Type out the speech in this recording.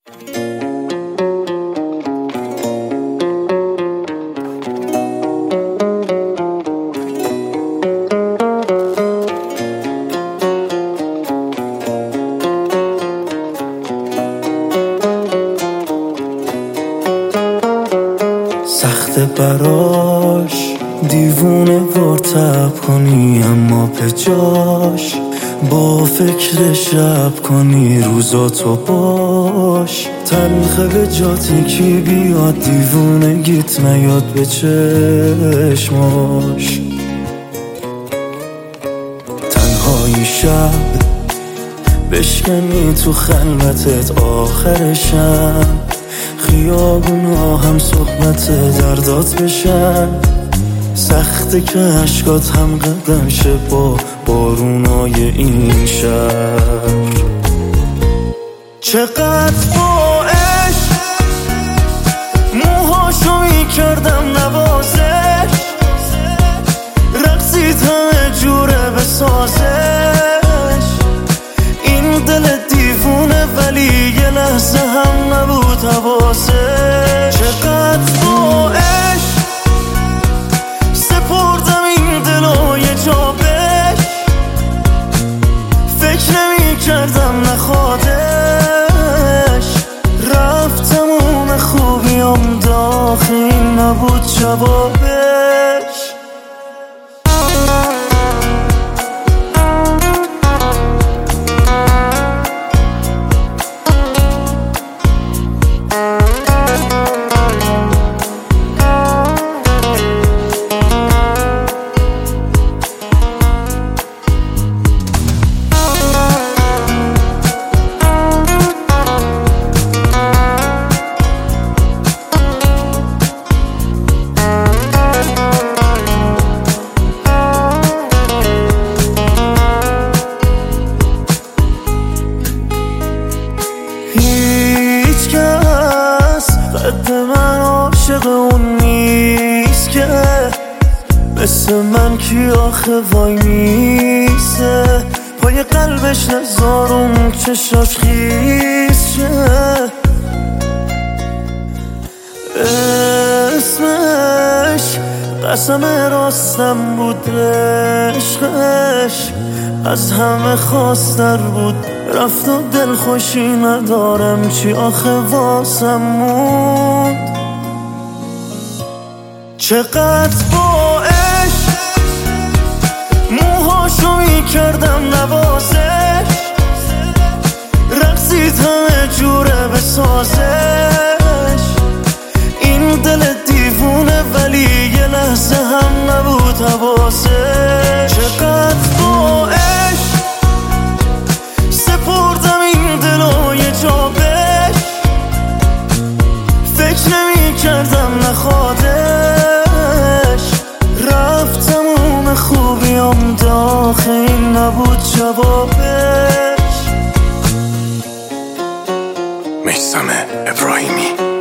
سخته براش دیوونه وارتب کنی، اما به جاش با فکر شب کنی روزاتو باش. تلخه به جاتی کی بیاد دیوونگیت نیاد به چشماش. تنهایی شب بشکنی تو خلوتت آخرشم، خیابونا هم صحبت دردات بشن. سخته که عشقات هم قدم شه با بارونای این شهر. چقدر با عشق موهاشو میکردم نوازش، رقصید همه جوره بسازش. این دل دیوونه ولی یه لحظه هم نبود حواسش. چقدر با عشق سپردم این دلو یه جا بهش، فکر نمی کردم نخوادش. رفت تموم خوبیام داخل نبود جوابش. هیچ کس قد من عاشق اون نیست که مثل من کی آخه وای میسته پای قلبش نزارم چشاش خیس شه. اسمش قسم راستم بود، عشقش از همه خواستر بود. رفت و دل خوشی ندارم چی آخه واسم موند. چقدر با عشق موهاشو میکردم نوازش، رقصید همه جوره بسازش. این دل دیوونه ولی یه لحظه هم نبود حواسش. چقدر با عشق سپردم این دلو یه جا بهش، فکر نمی کردم نخوادش. رفت تموم خوبیام داخل نبود جوابش. میثم ابراهیمی.